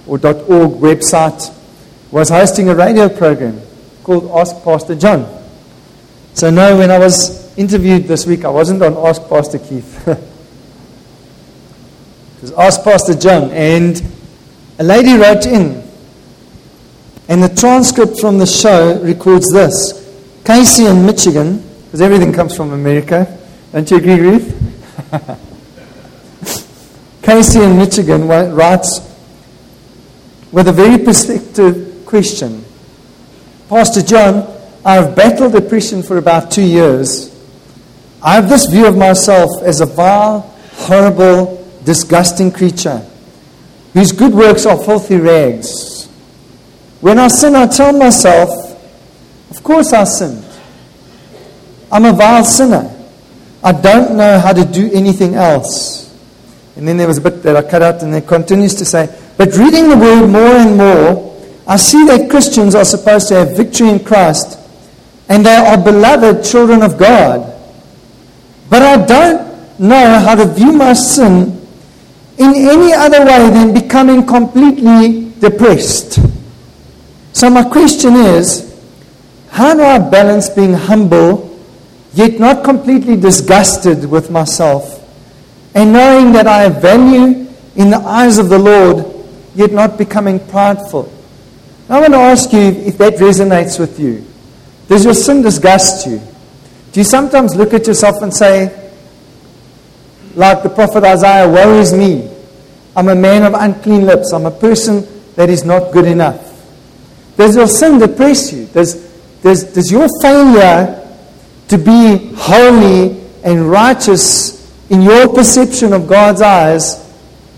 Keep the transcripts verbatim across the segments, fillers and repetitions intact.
or .org website was hosting a radio program called Ask Pastor John. So no, when I was interviewed this week, I wasn't on Ask Pastor Keith. It was Ask Pastor John, and a lady wrote in, and the transcript from the show records this. Casey in Michigan, because everything comes from America. Don't you agree, Ruth? Casey in Michigan writes with a very perspective question. Pastor John, I have battled depression for about two years. I have this view of myself as a vile, horrible, disgusting creature whose good works are filthy rags. When I sin, I tell myself, of course I sinned. I'm a vile sinner. I don't know how to do anything else. And then there was a bit that I cut out, and it continues to say, but reading the word more and more, I see that Christians are supposed to have victory in Christ, and they are beloved children of God. But I don't know how to view my sin in any other way than becoming completely depressed. So my question is, how do I balance being humble, yet not completely disgusted with myself, and knowing that I have value in the eyes of the Lord, yet not becoming prideful? I want to ask you if that resonates with you. Does your sin disgust you? Do you sometimes look at yourself and say, like the prophet Isaiah, woe is me. I'm a man of unclean lips. I'm a person that is not good enough. Does your sin depress you? Does, does, does your failure to be holy and righteous in your perception of God's eyes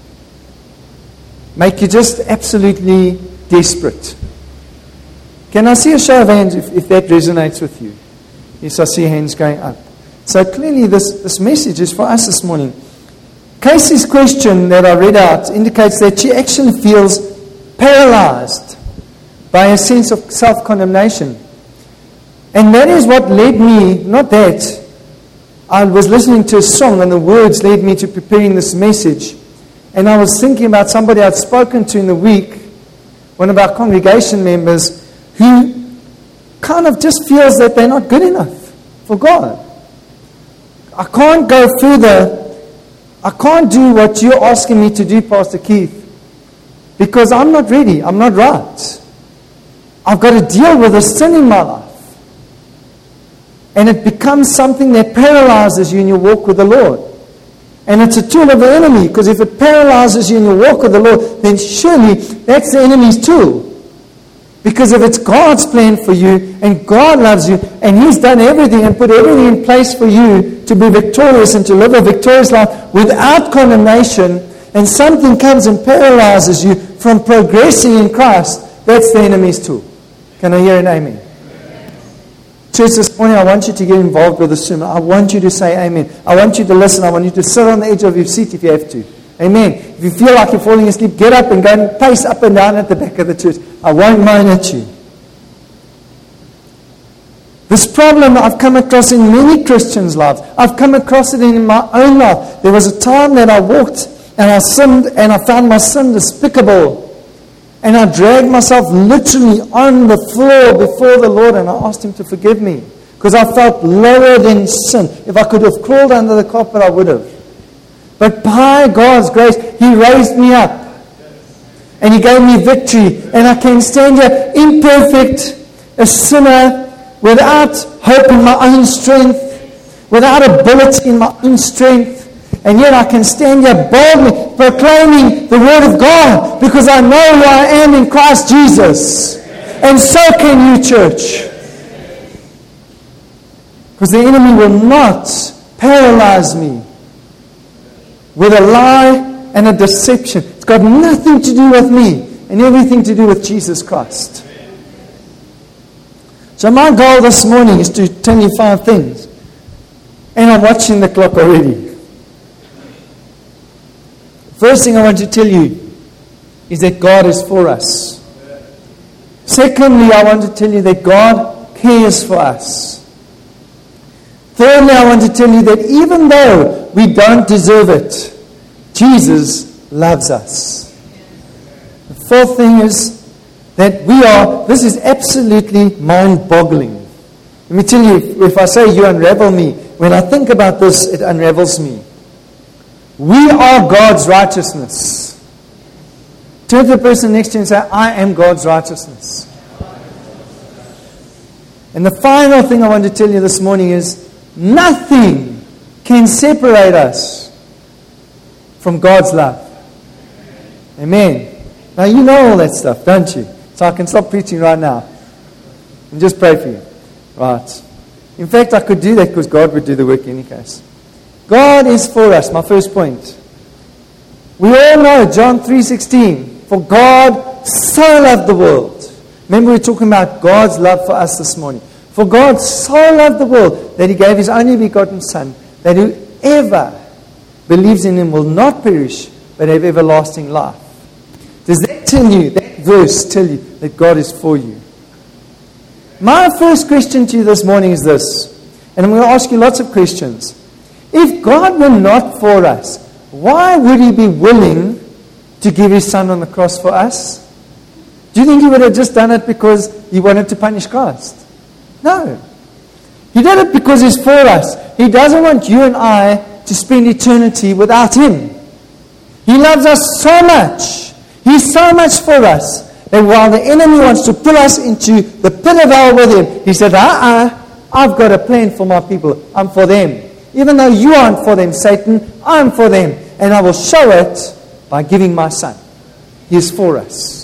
make you just absolutely desperate? Can I see a show of hands if, if that resonates with you? Yes, I see hands going up. So clearly this, this message is for us this morning. Casey's question that I read out indicates that she actually feels paralyzed by a sense of self-condemnation. And that is what led me, not that, I was listening to a song and the words led me to preparing this message. And I was thinking about somebody I'd spoken to in the week, one of our congregation members, who kind of just feels that they're not good enough for God. I can't go further. I can't do what you're asking me to do, Pastor Keith, because I'm not ready. I'm not right. I've got to deal with the sin in my life. And it becomes something that paralyzes you in your walk with the Lord. And it's a tool of the enemy, because if it paralyzes you in your walk with the Lord, then surely that's the enemy's tool. Because if it's God's plan for you, and God loves you, and He's done everything and put everything in place for you to be victorious and to live a victorious life without condemnation, and something comes and paralyzes you from progressing in Christ, that's the enemy's tool. Can I hear an amen? Church, this morning I want you to get involved with the sermon. I want you to say amen. I want you to listen. I want you to sit on the edge of your seat if you have to. Amen. If you feel like you're falling asleep, get up and go and pace up and down at the back of the church. I won't mind at you. This problem I've come across in many Christians' lives. I've come across it in my own life. There was a time that I walked and I sinned and I found my sin despicable. And I dragged myself literally on the floor before the Lord and I asked Him to forgive me. Because I felt lower than sin. If I could have crawled under the carpet, I would have. But by God's grace, He raised me up. And He gave me victory. And I can stand here imperfect, a sinner, without hope in my own strength, without ability in my own strength. And yet I can stand here boldly proclaiming the Word of God because I know who I am in Christ Jesus. And so can you, church. Because the enemy will not paralyze me with a lie and a deception. It's got nothing to do with me and everything to do with Jesus Christ. So my goal this morning is to tell you five things. And I'm watching the clock already. First thing I want to tell you is that God is for us. Secondly, I want to tell you that God cares for us. Thirdly, I want to tell you that even though we don't deserve it, Jesus loves us. The fourth thing is that we are, this is absolutely mind-boggling. Let me tell you, if I say you unravel me, when I think about this, it unravels me. We are God's righteousness. Turn to the person next to you and say, I am God's righteousness. And the final thing I want to tell you this morning is, nothing can separate us from God's love. Amen. Now you know all that stuff, don't you? So I can stop preaching right now and just pray for you. Right. In fact, I could do that because God would do the work in any case. God is for us, my first point. We all know John three sixteen. For God so loved the world. Remember, we we're talking about God's love for us this morning. For God so loved the world that He gave His only begotten Son, that whoever believes in Him will not perish, but have everlasting life. Does that tell you, that verse tell you that God is for you? My first question to you this morning is this, and I'm going to ask you lots of questions. If God were not for us, why would He be willing to give His Son on the cross for us? Do you think He would have just done it because He wanted to punish Christ? No. He did it because He's for us. He doesn't want you and I to spend eternity without Him. He loves us so much. He's so much for us that while the enemy wants to pull us into the pit of hell with him, He said, uh-uh, I've got a plan for my people. I'm for them. Even though you aren't for them, Satan, I'm for them. And I will show it by giving my Son. He is for us.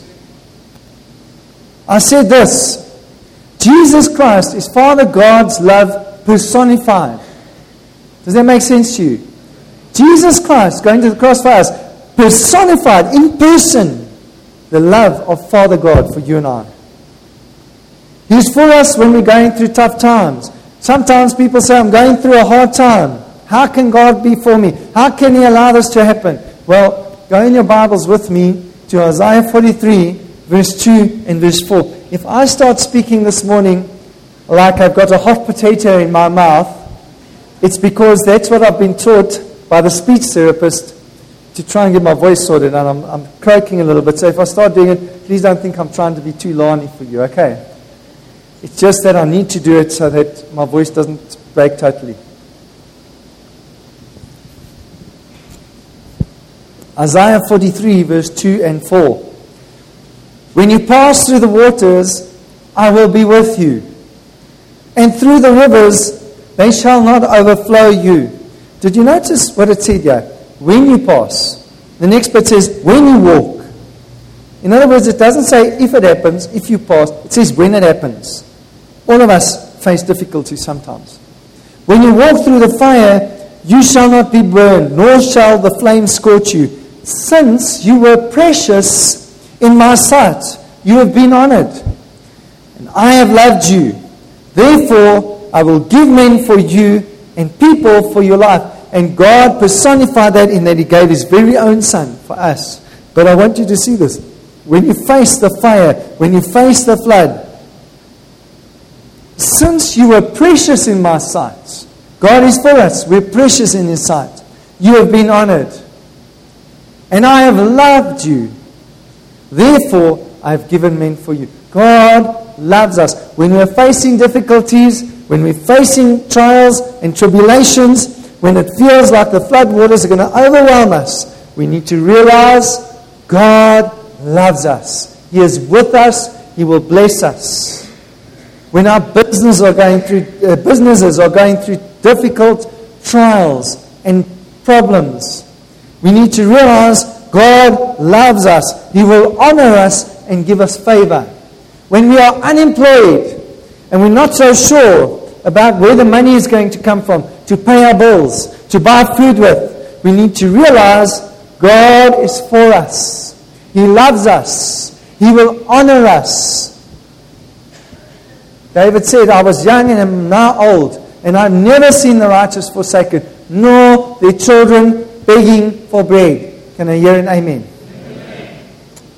I said this, Jesus Christ is Father God's love personified. Does that make sense to you? Jesus Christ going to the cross for us, personified in person the love of Father God for you and I. He's for us when we're going through tough times. Sometimes people say, I'm going through a hard time. How can God be for me? How can He allow this to happen? Well, go in your Bibles with me to Isaiah forty-three, verse two and verse four. If I start speaking this morning like I've got a hot potato in my mouth, it's because that's what I've been taught by the speech therapist to try and get my voice sorted. And I'm, I'm croaking a little bit. So if I start doing it, please don't think I'm trying to be too larny for you, okay? It's just that I need to do it so that my voice doesn't break totally. Isaiah forty-three, verse two and four. When you pass through the waters, I will be with you. And through the rivers, they shall not overflow you. Did you notice what it said here? When you pass. The next bit says, when you walk. In other words, it doesn't say if it happens, if you pass. It says when it happens. All of us face difficulty sometimes. When you walk through the fire, you shall not be burned, nor shall the flame scorch you. Since you were precious in my sight, you have been honored. And I have loved you. Therefore, I will give men for you and people for your life. And God personified that in that He gave His very own Son for us. But I want you to see this. When you face the fire, when you face the flood, since you were precious in my sight, God is for us. We're precious in His sight. You have been honored. And I have loved you. Therefore, I have given men for you. God loves us. When we're facing difficulties, when we're facing trials and tribulations, when it feels like the flood waters are going to overwhelm us, we need to realize God loves us. He is with us. He will bless us. When our business are going through, uh, businesses are going through difficult trials and problems, we need to realize God loves us. He will honor us and give us favor. When we are unemployed and we're not so sure about where the money is going to come from to pay our bills, to buy food with, we need to realize God is for us. He loves us. He will honor us. David said, I was young and am now old, and I've never seen the righteous forsaken, nor their children begging for bread. Can I hear an amen? Amen.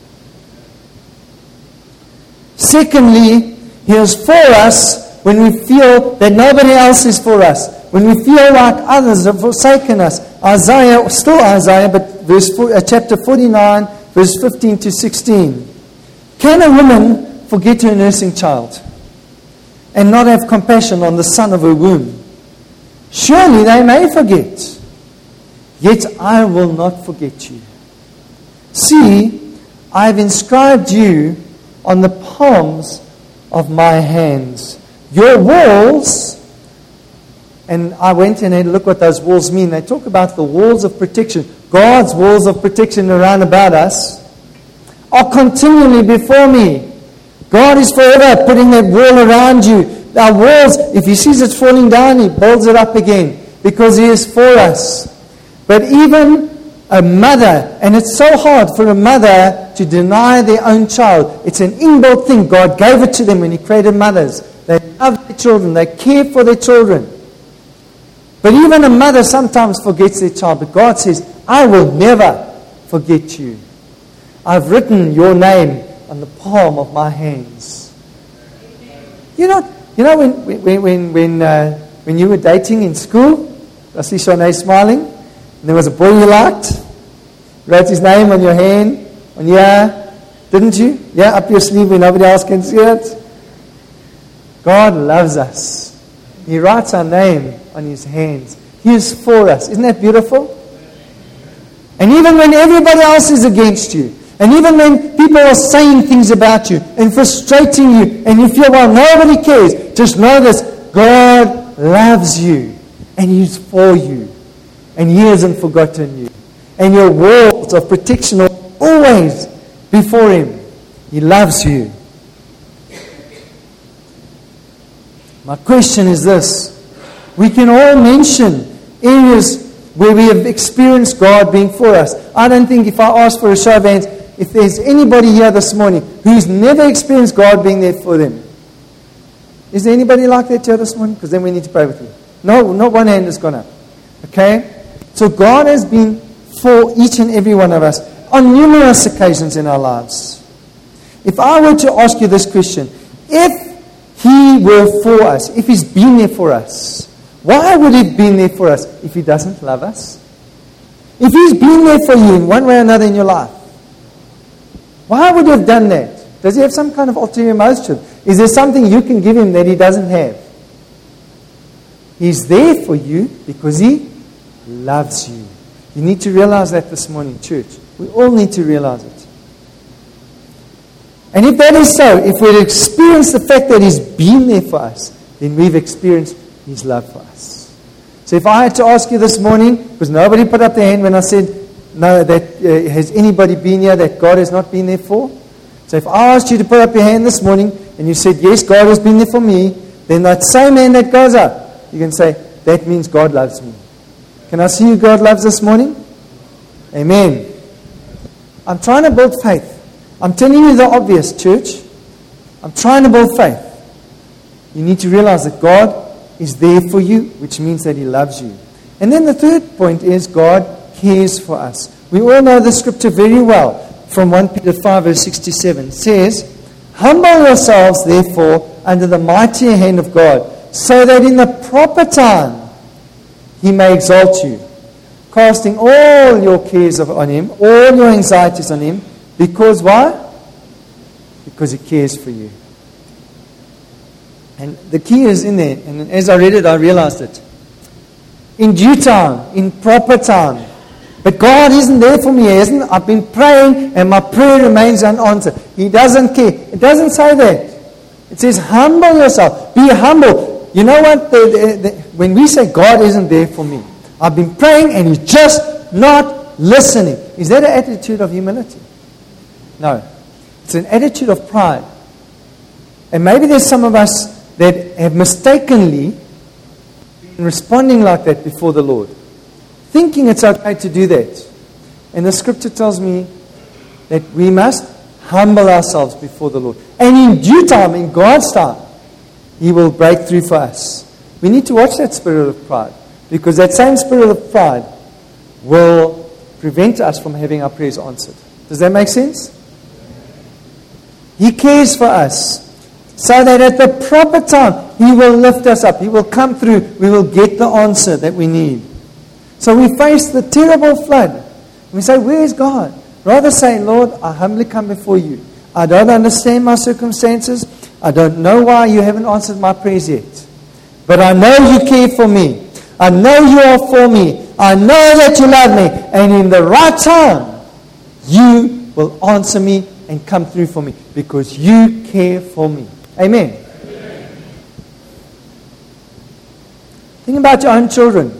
Secondly, He is for us when we feel that nobody else is for us. When we feel like others have forsaken us. Isaiah, still Isaiah, but verse four, uh, chapter forty-nine, verse verse fifteen to sixteen. Can a woman forget her nursing child and not have compassion on the son of her womb? Surely they may forget, yet I will not forget you. See, I have inscribed you on the palms of my hands. Your walls, and I went and had a look what those walls mean. They talk about the walls of protection. God's walls of protection around about us are continually before me. God is forever putting that wall around you. Our walls, if He sees it's falling down, He builds it up again because He is for us. But even a mother, and it's so hard for a mother to deny their own child. It's an inbuilt thing. God gave it to them when He created mothers. They love their children. They care for their children. But even a mother sometimes forgets their child. But God says, I will never forget you. I've written your name on the palm of my hands. You know, you know when when when when, uh, when you were dating in school, I see Shanae smiling, and there was a boy you liked, you wrote his name on your hand, on your, didn't you? Yeah, up your sleeve where nobody else can see it. God loves us. He writes our name on His hands. He is for us. Isn't that beautiful? And even when everybody else is against you, and even when people are saying things about you and frustrating you, and you feel, well, nobody cares, just know this, God loves you, and He's for you, and He hasn't forgotten you. And your walls of protection are always before Him. He loves you. My question is this. We can all mention areas where we have experienced God being for us. I don't think if I ask for a show of hands, if there's anybody here this morning who's never experienced God being there for them. Is there anybody like that here this morning? Because then we need to pray with you. No, not one hand has gone up. Okay? So God has been for each and every one of us on numerous occasions in our lives. If I were to ask you this question, if He were for us, if He's been there for us, why would He have been there for us if He doesn't love us? If He's been there for you in one way or another in your life, why would He have done that? Does He have some kind of ulterior motive? Is there something you can give Him that He doesn't have? He's there for you because He loves you. You need to realize that this morning, church. We all need to realize it. And if that is so, if we've experienced the fact that He's been there for us, then we've experienced His love for us. So if I had to ask you this morning, because nobody put up their hand when I said, no, that uh, has anybody been here that God has not been there for? So if I asked you to put up your hand this morning, and you said, yes, God has been there for me, then that same hand that goes up, you can say, that means God loves me. Can I see who God loves this morning? Amen. I'm trying to build faith. I'm telling you the obvious, church. I'm trying to build faith. You need to realize that God is there for you, which means that He loves you. And then the third point is God cares for us. We all know the scripture very well from First Peter five verse sixty-seven. It says, humble yourselves therefore under the mighty hand of God, so that in the proper time He may exalt you, casting all your cares on Him, all your anxieties on Him. Because why? Because He cares for you. And the key is in there. And as I read it, I realized it. In due time, in proper time. But God isn't there for me. He isn't. I've been praying and my prayer remains unanswered. He doesn't care. It doesn't say that. It says, humble yourself. Be humble. You know what? The, the, the, when we say God isn't there for me, I've been praying and He's just not listening. Is that an attitude of humility? No. It's an attitude of pride. And maybe there's some of us that have mistakenly been responding like that before the Lord, thinking it's okay to do that. And the scripture tells me that we must humble ourselves before the Lord. And in due time, in God's time, He will break through for us. We need to watch that spirit of pride, because that same spirit of pride will prevent us from having our prayers answered. Does that make sense? He cares for us, so that at the proper time, He will lift us up. He will come through. We will get the answer that we need. So we face the terrible flood. We say, where is God? Rather say, Lord, I humbly come before you. I don't understand my circumstances. I don't know why you haven't answered my prayers yet. But I know you care for me. I know you are for me. I know that you love me. And in the right time, you will answer me and come through for me because you care for me. Amen. Amen. Think about your own children.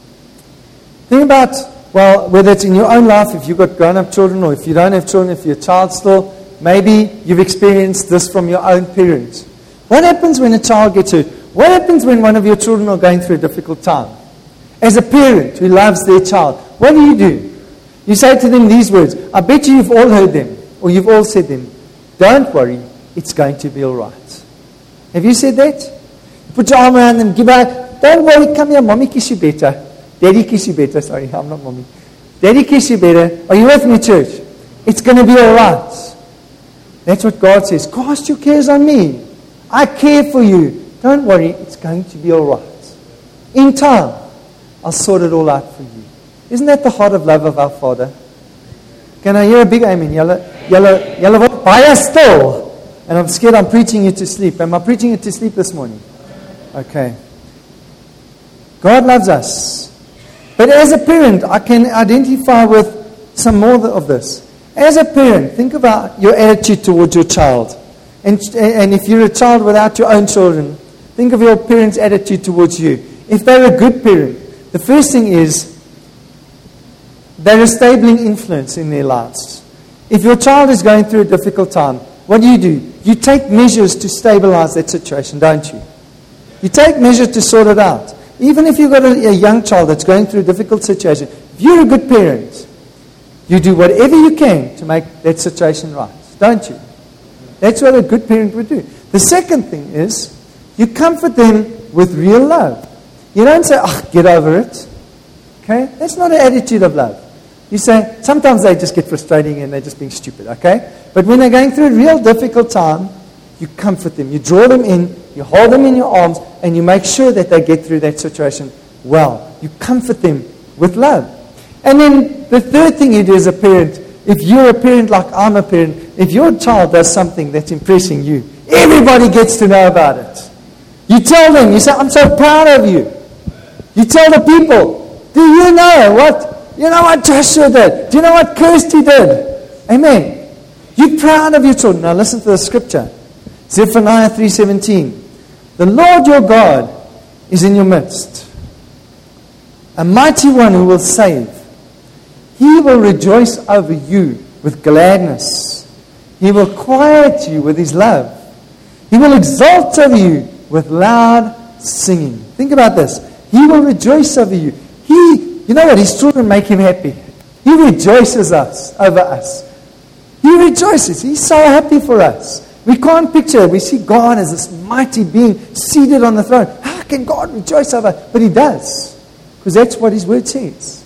Think about, well, whether it's in your own life, if you've got grown-up children, or if you don't have children, if you're a child still, maybe you've experienced this from your own parents. What happens when a child gets hurt? What happens when one of your children are going through a difficult time? As a parent who loves their child, what do you do? You say to them these words. I bet you you've all heard them, or you've all said them. Don't worry, it's going to be all right. Have you said that? Put your arm around them, give out, don't worry, come here, mommy kiss you better. Daddy kiss you better, sorry, I'm not mommy. Daddy kiss you better. Are you with me, church? It's going to be all right. That's what God says. Cast your cares on me. I care for you. Don't worry, it's going to be all right. In time, I'll sort it all out for you. Isn't that the heart of love of our Father? Can I hear a big amen? Yellow, yellow, yellow, buy still. And I'm scared I'm preaching you to sleep. Am I preaching you to sleep this morning? Okay. God loves us. But as a parent, I can identify with some more of this. As a parent, think about your attitude towards your child. And, and if you're a child without your own children, think of your parents' attitude towards you. If they're a good parent, the first thing is they're a stabling influence in their lives. If your child is going through a difficult time, what do you do? You take measures to stabilize that situation, don't you? You take measures to sort it out. Even if you've got a, a young child that's going through a difficult situation, if you're a good parent, you do whatever you can to make that situation right, don't you? That's what a good parent would do. The second thing is, you comfort them with real love. You don't say, oh, get over it. Okay? That's not an attitude of love. You say, sometimes they just get frustrating and they're just being stupid, okay? But when they're going through a real difficult time, you comfort them. You draw them in, you hold them in your arms, and you make sure that they get through that situation well. You comfort them with love. And then the third thing you do as a parent, if you're a parent like I'm a parent, if your child does something that's impressing you, everybody gets to know about it. You tell them, you say, I'm so proud of you. You tell the people, do you know what, you know what Joshua did? Do you know what Kirsty did? Amen. You're proud of your children. Now listen to the scripture. Zephaniah three seventeen. The Lord your God is in your midst, a mighty one who will save. He will rejoice over you with gladness. He will quiet you with his love. He will exalt over you with loud singing. Think about this. He will rejoice over you. He, you know what? His children make him happy. He rejoices us over us. He rejoices. He's so happy for us. We can't picture it. We see God as this mighty being seated on the throne. How can God rejoice over us? But he does. Because that's what his word says.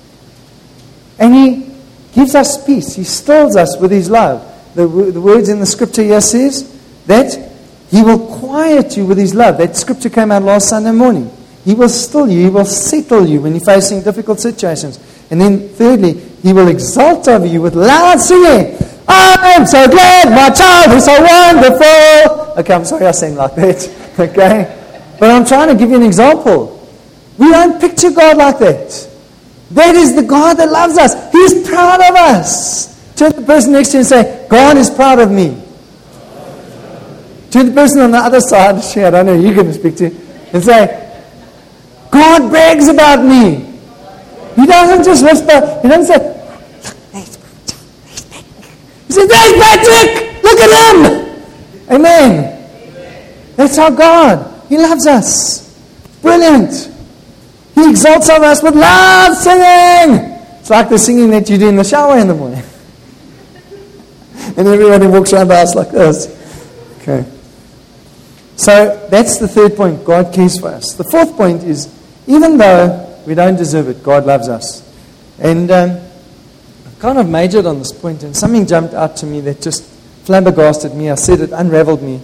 And he gives us peace. He stills us with his love. The, the words in the scripture here says that he will quiet you with his love. That scripture came out last Sunday morning. He will still you. He will settle you when you're facing difficult situations. And then thirdly, he will exalt over you with loud singing. I'm so glad my child is so wonderful. Okay, I'm sorry I sang like that. Okay? But I'm trying to give you an example. We don't picture God like that. That is the God that loves us. He's proud of us. Turn to the person next to you and say, God is proud of me. Turn to the person on the other side, I don't know who you're going to speak to, and say, God brags about me. He doesn't just whisper. He doesn't say, look, there's Patrick. He says, there's Patrick. Look at him. Amen. That's our God. He loves us. Brilliant. He exalts over us with loud singing. It's like the singing that you do in the shower in the morning. And everybody walks around the house like this. Okay. So that's the third point. God cares for us. The fourth point is, even though we don't deserve it, God loves us. And um, I kind of majored on this point, and something jumped out to me that just flabbergasted me. I said it unraveled me.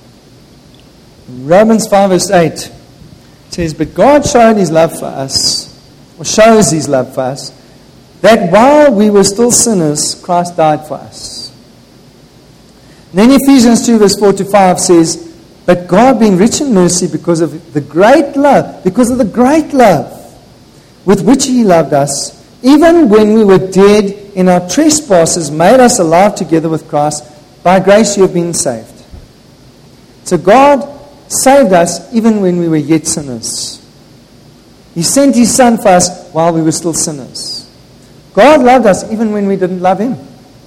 Romans five verse eight says, but God showed his love for us, or shows his love for us, that while we were still sinners, Christ died for us. Then Ephesians two verse four to five says, but God being rich in mercy because of the great love, because of the great love with which He loved us, even when we were dead in our trespasses, made us alive together with Christ. By grace you have been saved. So God saved us even when we were yet sinners. He sent His Son for us while we were still sinners. God loved us even when we didn't love Him.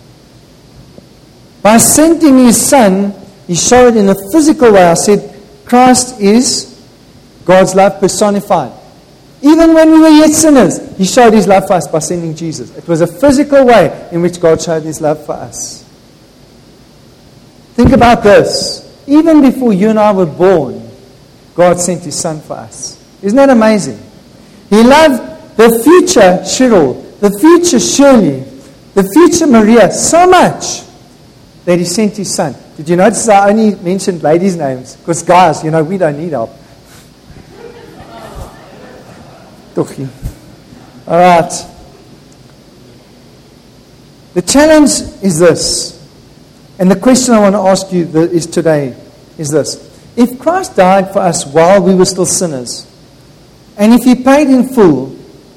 By sending His Son, He showed in a physical way. I said, Christ is God's love personified. Even when we were yet sinners, He showed His love for us by sending Jesus. It was a physical way in which God showed His love for us. Think about this. Even before you and I were born, God sent His Son for us. Isn't that amazing? He loved the future Cheryl, the future Shirley, the future Maria so much that He sent His Son. Did you notice I only mentioned ladies' names? Because guys, you know, we don't need help. Tochie. All right. The challenge is this. And the question I want to ask you is today is this. If Christ died for us while we were still sinners, and if He paid in full,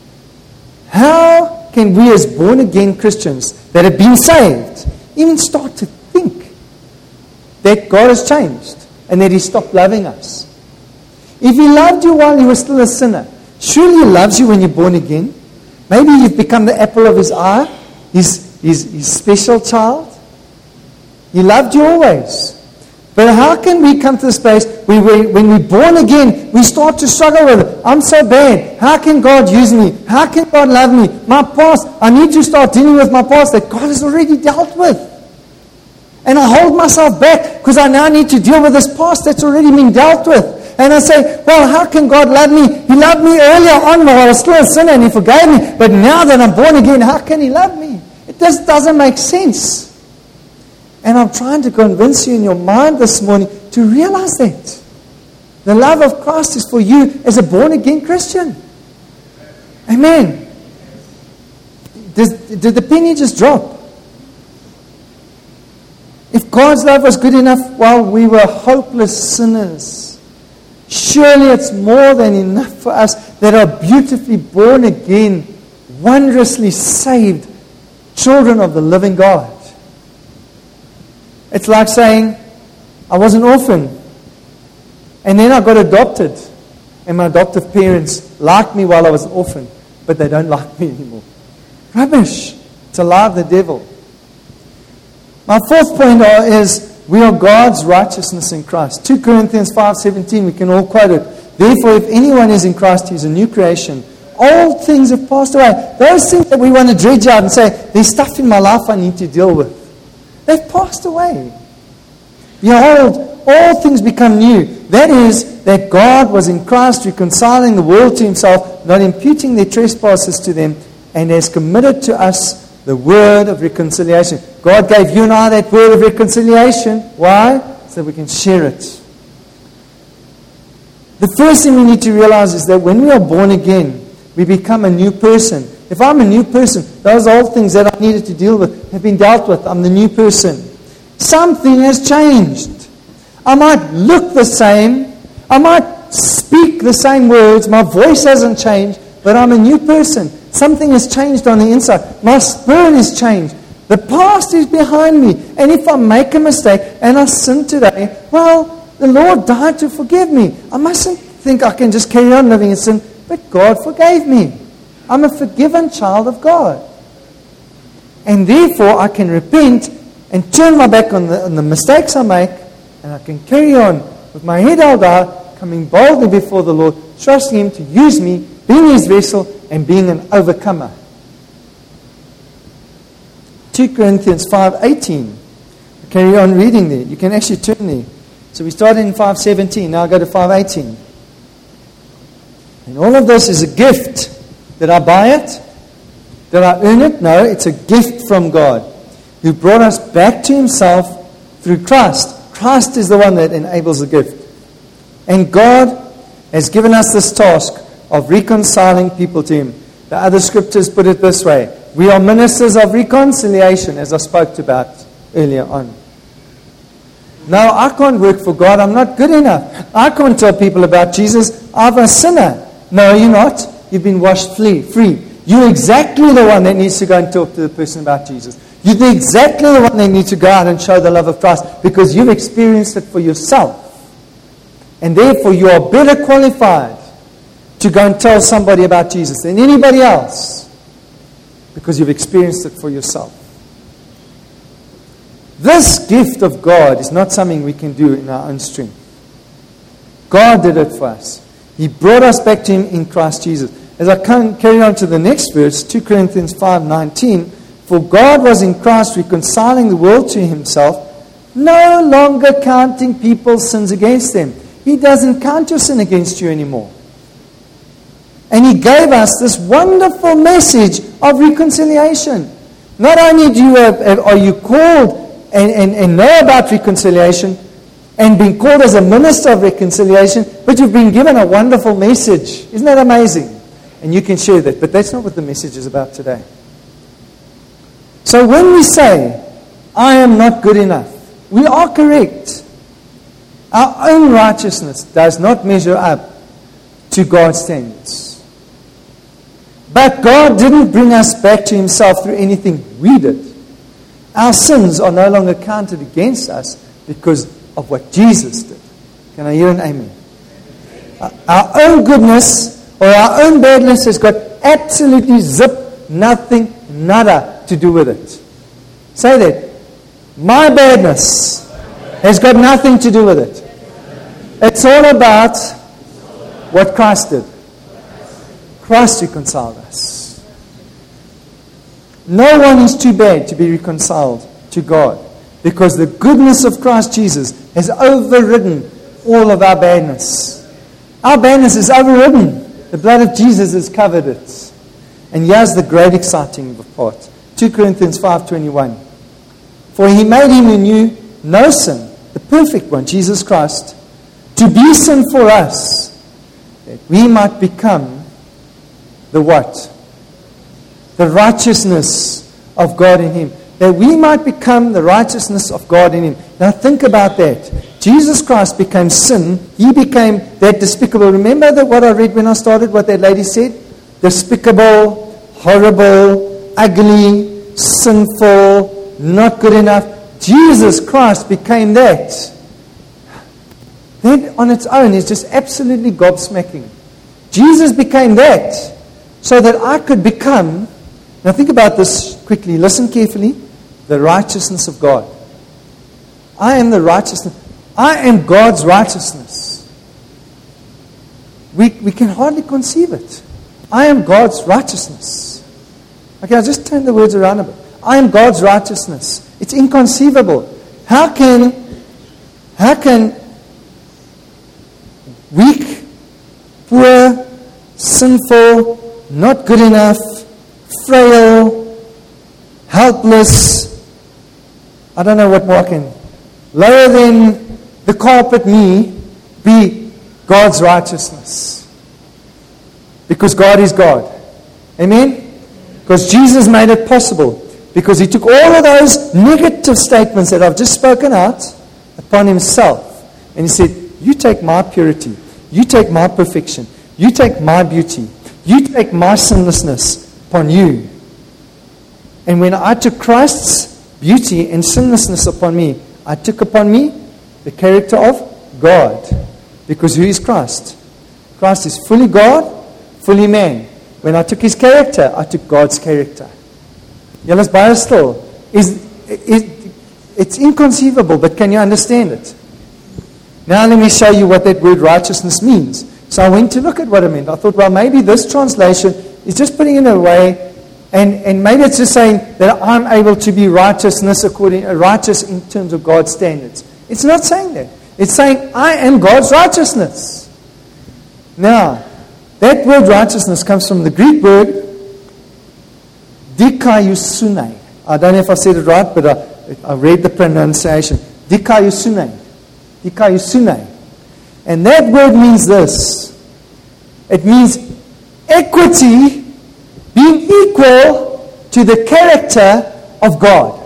how can we as born-again Christians that have been saved even start to think that God has changed and that He stopped loving us? If He loved you while you were still a sinner, surely He loves you when you're born again. Maybe you've become the apple of His eye, His, his, his special child. He loved you always. But how can we come to this place where we, when we're born again, we start to struggle with it? I'm so bad. How can God use me? How can God love me? My past, I need to start dealing with my past that God has already dealt with. And I hold myself back because I now need to deal with this past that's already been dealt with. And I say, well, how can God love me? He loved me earlier on when I was still a sinner and He forgave me. But now that I'm born again, how can He love me? It just doesn't make sense. And I'm trying to convince you in your mind this morning to realize that. The love of Christ is for you as a born-again Christian. Amen. Does, did the penny just drop? If God's love was good enough while we were hopeless sinners, surely it's more than enough for us that are beautifully born again, wondrously saved children of the living God. It's like saying, I was an orphan, and then I got adopted, and my adoptive parents liked me while I was an orphan, but they don't like me anymore. Rubbish. It's a lie of the devil. My fourth point is, we are God's righteousness in Christ. Second Corinthians five seventeen, we can all quote it. Therefore, if anyone is in Christ, he's a new creation. Old things have passed away. Those things that we want to dredge out and say, there's stuff in my life I need to deal with. They've passed away. Behold, all things become new. That is, that God was in Christ reconciling the world to Himself, not imputing their trespasses to them, and has committed to us the word of reconciliation. God gave you and I that word of reconciliation. Why? So we can share it. The first thing we need to realize is that when we are born again, we become a new person. If I'm a new person, those old things that I needed to deal with have been dealt with. I'm the new person. Something has changed. I might look the same. I might speak the same words. My voice hasn't changed, but I'm a new person. Something has changed on the inside. My spirit has changed. The past is behind me. And if I make a mistake and I sin today, well, the Lord died to forgive me. I mustn't think I can just carry on living in sin, but God forgave me. I'm a forgiven child of God. And therefore, I can repent and turn my back on the, on the mistakes I make, and I can carry on with my head held high, coming boldly before the Lord, trusting Him to use me, being His vessel, and being an overcomer. Second Corinthians five eighteen. I carry on reading there. You can actually turn there. So we started in five seventeen. Now I go to five eighteen. And all of this is a gift. Did I buy it? Did I earn it? No, it's a gift from God, who brought us back to Himself through Christ. Christ is the one that enables the gift. And God has given us this task of reconciling people to Him. The other scriptures put it this way. We are ministers of reconciliation, as I spoke about earlier on. No, I can't work for God. I'm not good enough. I can't tell people about Jesus. I'm a sinner. No, you're not. You've been washed free. You're exactly the one that needs to go and talk to the person about Jesus. You're the exactly the one that needs to go out and show the love of Christ because you've experienced it for yourself. And therefore, you are better qualified to go and tell somebody about Jesus than anybody else because you've experienced it for yourself. This gift of God is not something we can do in our own strength. God did it for us. He brought us back to Him in Christ Jesus. As I come, carry on to the next verse, two Corinthians five nineteen, for God was in Christ reconciling the world to Himself, no longer counting people's sins against them. He doesn't count your sin against you anymore. And He gave us this wonderful message of reconciliation. Not only do you have, are you called and, and, and know about reconciliation and being called as a minister of reconciliation, but you've been given a wonderful message. Isn't that amazing? And you can share that. But that's not what the message is about today. So when we say, I am not good enough, we are correct. Our own righteousness does not measure up to God's standards. But God didn't bring us back to Himself through anything we did. Our sins are no longer counted against us because of what Jesus did. Can I hear an amen? Our own goodness or our own badness has got absolutely zip, nothing, nada to do with it. Say that. My badness has got nothing to do with it. It's all about what Christ did. Christ reconciled us. No one is too bad to be reconciled to God because the goodness of Christ Jesus has overridden all of our badness. Our badness is overridden. The blood of Jesus has covered it. And here's the great exciting part. two Corinthians five twenty-one. For He made Him who knew no sin, the perfect one, Jesus Christ, to be sin for us, that we might become the what? The righteousness of God in Him. That we might become the righteousness of God in Him. Now think about that. Jesus Christ became sin. He became that despicable. Remember that what I read when I started, what that lady said? Despicable, horrible, ugly, sinful, not good enough. Jesus Christ became that. That on its own is just absolutely gobsmacking. Jesus became that so that I could become, now think about this quickly, listen carefully, the righteousness of God. I am the righteousness. I am God's righteousness. We, we can hardly conceive it. I am God's righteousness. Okay, I'll just turn the words around a bit. I am God's righteousness. It's inconceivable. How can, how can weak, poor, sinful, not good enough, frail, helpless, I don't know what more I can, lower than the carpet me, be God's righteousness? Because God is God. Amen? Because Jesus made it possible. Because He took all of those negative statements that I've just spoken out upon Himself. And He said, you take my purity. You take my perfection. You take my beauty. You take my sinlessness upon you. And when I took Christ's beauty and sinlessness upon me, I took upon me the character of God. Because who is Christ? Christ is fully God, fully man. When I took His character, I took God's character. Julle baie stil. Is it, it's inconceivable, but can you understand it? Now let me show you what that word righteousness means. So I went to look at what it meant. I thought, well, maybe this translation is just putting it away, and, and maybe it's just saying that I'm able to be righteousness according uh, righteous in terms of God's standards. It's not saying that. It's saying I am God's righteousness. Now, that word righteousness comes from the Greek word dikaiosune. I don't know if I said it right, but I, I read the pronunciation. Dikaiosune. Dikaiosune. And that word means this. It means equity, being equal to the character of God.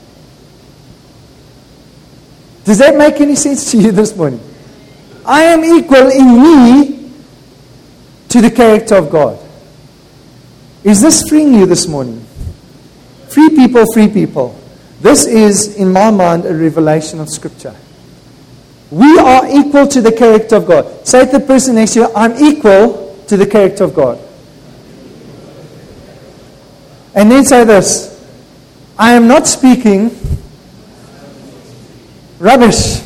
Does that make any sense to you this morning? I am equal in me to the character of God. Is this freeing you this morning? Free people, free people. This is, in my mind, a revelation of Scripture. We are equal to the character of God. Say to the person next to you, I'm equal to the character of God. And then say this, I am not speaking rubbish.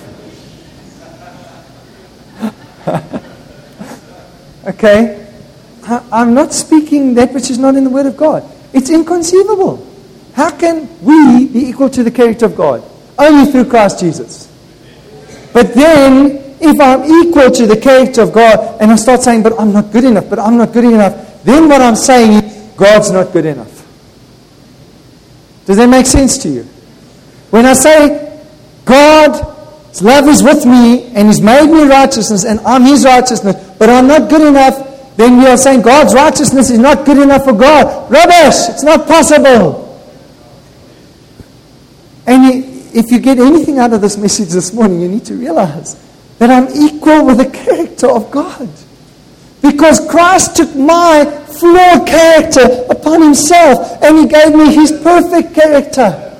Okay? I'm not speaking that which is not in the Word of God. It's inconceivable. How can we be equal to the character of God? Only through Christ Jesus. But then, if I'm equal to the character of God, and I start saying, but I'm not good enough, but I'm not good enough, then what I'm saying is, God's not good enough. Does that make sense to you? When I say, God's love is with me, and He's made me righteousness, and I'm His righteousness, but I'm not good enough, then we are saying God's righteousness is not good enough for God. Rubbish! It's not possible. And if you get anything out of this message this morning, you need to realize that I'm equal with the character of God. Because Christ took my flawed character upon Himself and He gave me His perfect character.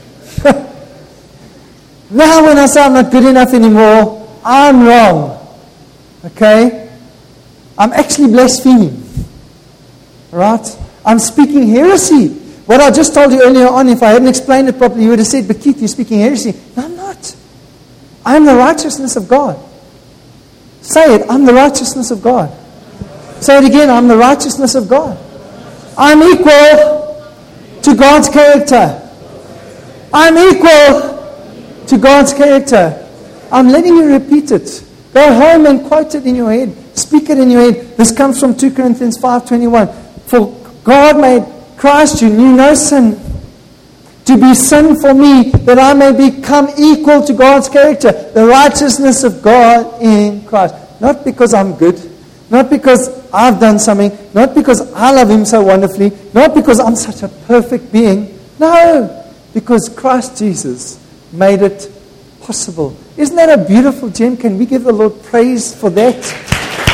Now when I say I'm not good enough anymore, I'm wrong. Okay? I'm actually blaspheming. Right? I'm speaking heresy. What I just told you earlier on, if I hadn't explained it properly, you would have said, but Keith, you're speaking heresy. No, I'm not. I'm the righteousness of God. Say it, I'm the righteousness of God. Say it again, I'm the righteousness of God. I'm equal to God's character. I'm equal to God's character. I'm letting you repeat it. Go home and quote it in your head. Speak it in your head. This comes from Second Corinthians five twenty-one. For God made Christ, who knew no sin, to be sin for me, that I may become equal to God's character, the righteousness of God in Christ. Not because I'm good, not because I've done something, not because I love Him so wonderfully, not because I'm such a perfect being. No, because Christ Jesus made it possible. Isn't that a beautiful gem? Can we give the Lord praise for that?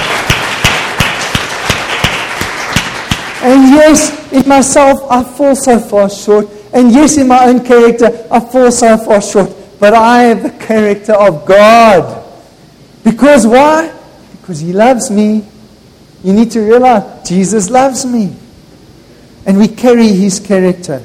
And yes, in myself, I fall so far short. And yes, in my own character, I fall so far short. But I have the character of God. Because why? Because He loves me. You need to realize, Jesus loves me. And we carry His character.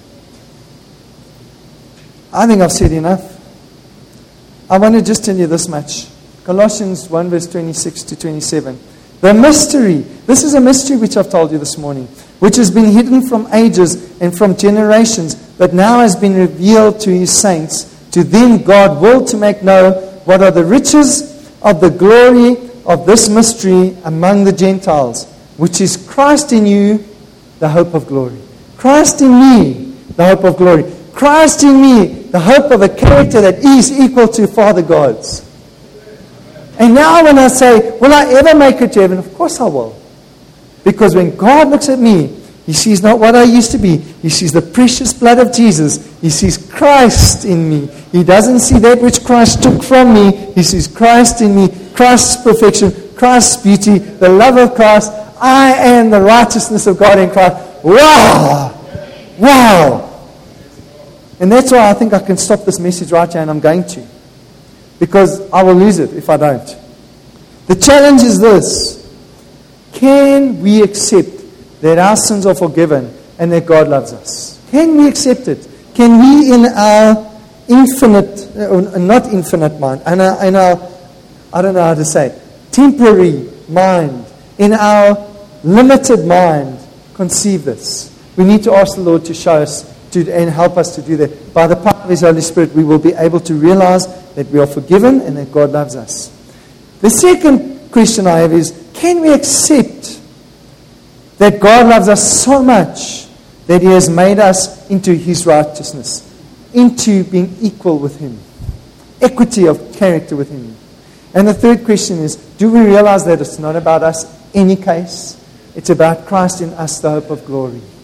I think I've said enough. I want to just tell you this much. Colossians one verse twenty-six to twenty-seven. The mystery, this is a mystery which I've told you this morning, which has been hidden from ages and from generations, but now has been revealed to His saints. To them God willed to make known what are the riches of the glory of this mystery among the Gentiles, which is Christ in you, the hope of glory. Christ in me, the hope of glory. Christ in me, the hope of a character that is equal to Father God's. And now when I say, will I ever make it to heaven? Of course I will. Because when God looks at me, He sees not what I used to be. He sees the precious blood of Jesus. He sees Christ in me. He doesn't see that which Christ took from me. He sees Christ in me, Christ's perfection, Christ's beauty, the love of Christ. I am the righteousness of God in Christ. Wow! Wow! And that's why I think I can stop this message right here, and I'm going to. Because I will lose it if I don't. The challenge is this. Can we accept that our sins are forgiven and that God loves us? Can we accept it? Can we in our infinite, uh, not infinite mind, in our, in our, I don't know how to say, temporary mind, in our limited mind, conceive this? We need to ask the Lord to show us to, and help us to do that. By the power of His Holy Spirit, we will be able to realize that we are forgiven and that God loves us. The second question I have is, can we accept that God loves us so much that He has made us into His righteousness, into being equal with Him, equity of character with Him? And the third question is, do we realize that it's not about us in any case? It's about Christ in us, the hope of glory.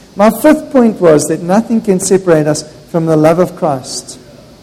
My fifth point was that nothing can separate us from the love of Christ.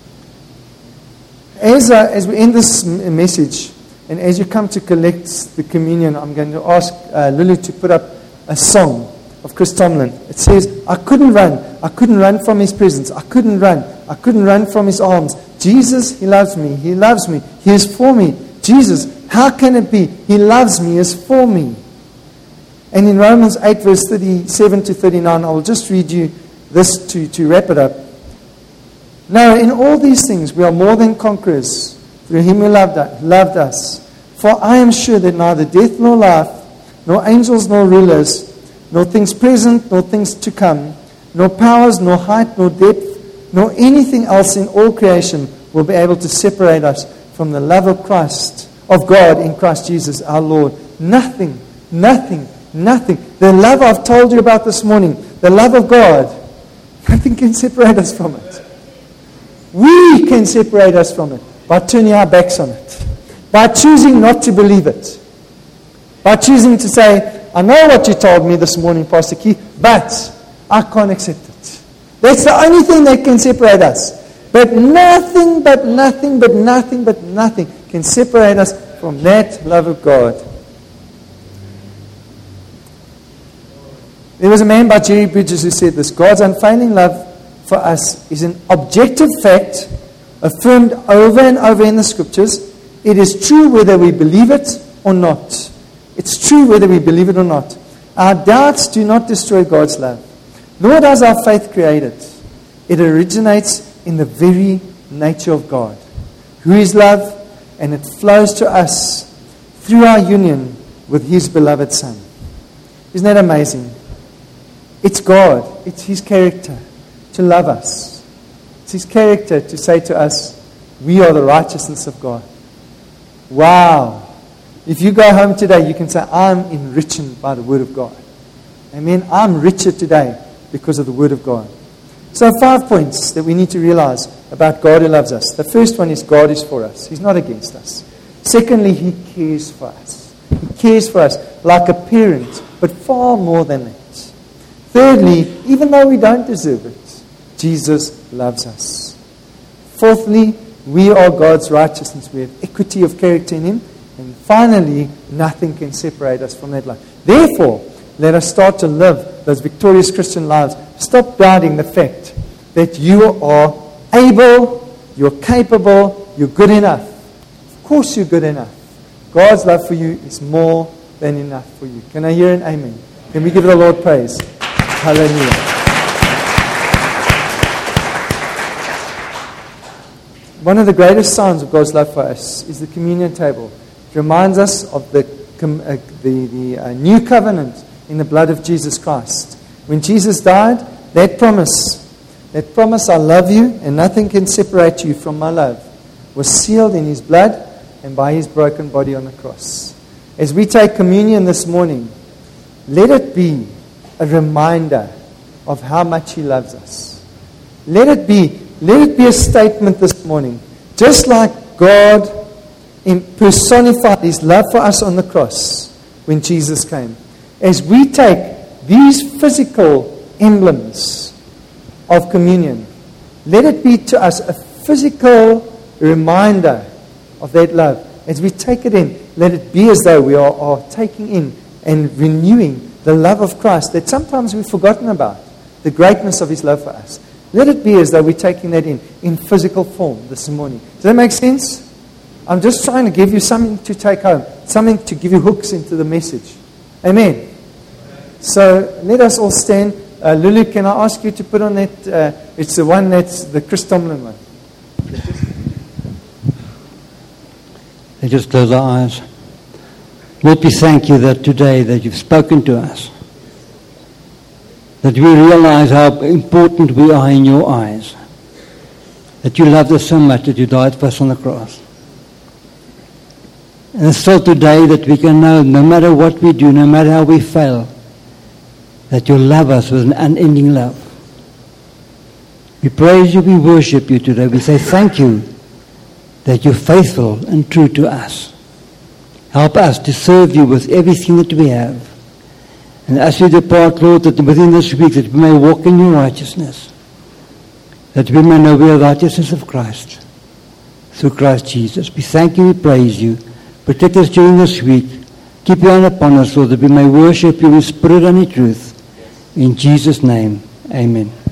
As, uh, as we end this m- message, and as you come to collect the communion, I'm going to ask uh, Lulu to put up a song of Chris Tomlin. It says, I couldn't run. I couldn't run from His presence. I couldn't run. I couldn't run from His arms. Jesus, He loves me. He loves me. He is for me. Jesus, how can it be? He loves me, He is for me. And in Romans eight, verse thirty-seven to thirty-nine, I will just read you this to, to wrap it up. No, in all these things we are more than conquerors through Him who loved us, loved us. For I am sure that neither death nor life, nor angels nor rulers, nor things present nor things to come, nor powers, nor height, nor depth, nor anything else in all creation will be able to separate us from the love of Christ, of God in Christ Jesus our Lord. Nothing, nothing, nothing. The love I've told you about this morning, the love of God, nothing can separate us from it. We can separate us from it by turning our backs on it, by choosing not to believe it, by choosing to say, I know what you told me this morning, Pastor Keith, but I can't accept it. That's the only thing that can separate us. But nothing, but nothing, but nothing, but nothing can separate us from that love of God. There was a man by Jerry Bridges who said this: God's unfailing love for us is an objective fact affirmed over and over in the Scriptures. It is true whether we believe it or not. It's true whether we believe it or not. Our doubts do not destroy God's love, nor does our faith create it. It originates in the very nature of God, who is love, and it flows to us through our union with His beloved Son. Isn't that amazing? It's God. It's His character to love us. It's His character to say to us, we are the righteousness of God. Wow. If you go home today, you can say, I'm enriched by the Word of God. Amen. I'm richer today because of the Word of God. So five points that we need to realize about God who loves us. The first one is God is for us. He's not against us. Secondly, He cares for us. He cares for us like a parent, but far more than that. Thirdly, even though we don't deserve it, Jesus loves us. Fourthly, we are God's righteousness. We have equity of character in Him. And finally, nothing can separate us from that love. Therefore, let us start to live those victorious Christian lives. Stop doubting the fact that you are able, you're capable, you're good enough. Of course you're good enough. God's love for you is more than enough for you. Can I hear an amen? Can we give the Lord praise? Hallelujah. One of the greatest signs of God's love for us is the communion table. It reminds us of the, uh, the, the uh, new covenant in the blood of Jesus Christ. When Jesus died, that promise, that promise, I love you and nothing can separate you from my love, was sealed in His blood and by His broken body on the cross. As we take communion this morning, let it be a reminder of how much He loves us. Let it be, let it be a statement this morning. Just like God personified His love for us on the cross when Jesus came. As we take these physical emblems of communion, let it be to us a physical reminder of that love. As we take it in, let it be as though we are, are taking in and renewing the love of Christ that sometimes we've forgotten about, the greatness of His love for us. Let it be as though we're taking that in, in physical form this morning. Does that make sense? I'm just trying to give you something to take home, something to give you hooks into the message. Amen. So let us all stand. Uh, Lulu, can I ask you to put on that? Uh, it's the one that's the Chris Tomlin one. Let's just close our eyes. Lord, we thank you that today that you've spoken to us. That we realize how important we are in your eyes. That you loved us so much that you died for us on the cross. And it's still today that we can know, no matter what we do, no matter how we fail, that you love us with an unending love. We praise you, we worship you today. We say thank you that you're faithful and true to us. Help us to serve you with everything that we have. And as we depart, Lord, that within this week that we may walk in your righteousness, that we may know the righteousness of Christ through Christ Jesus. We thank you, we praise you. Protect us during this week. Keep your hand upon us, Lord, that we may worship you in spirit and in truth. In Jesus' name, amen.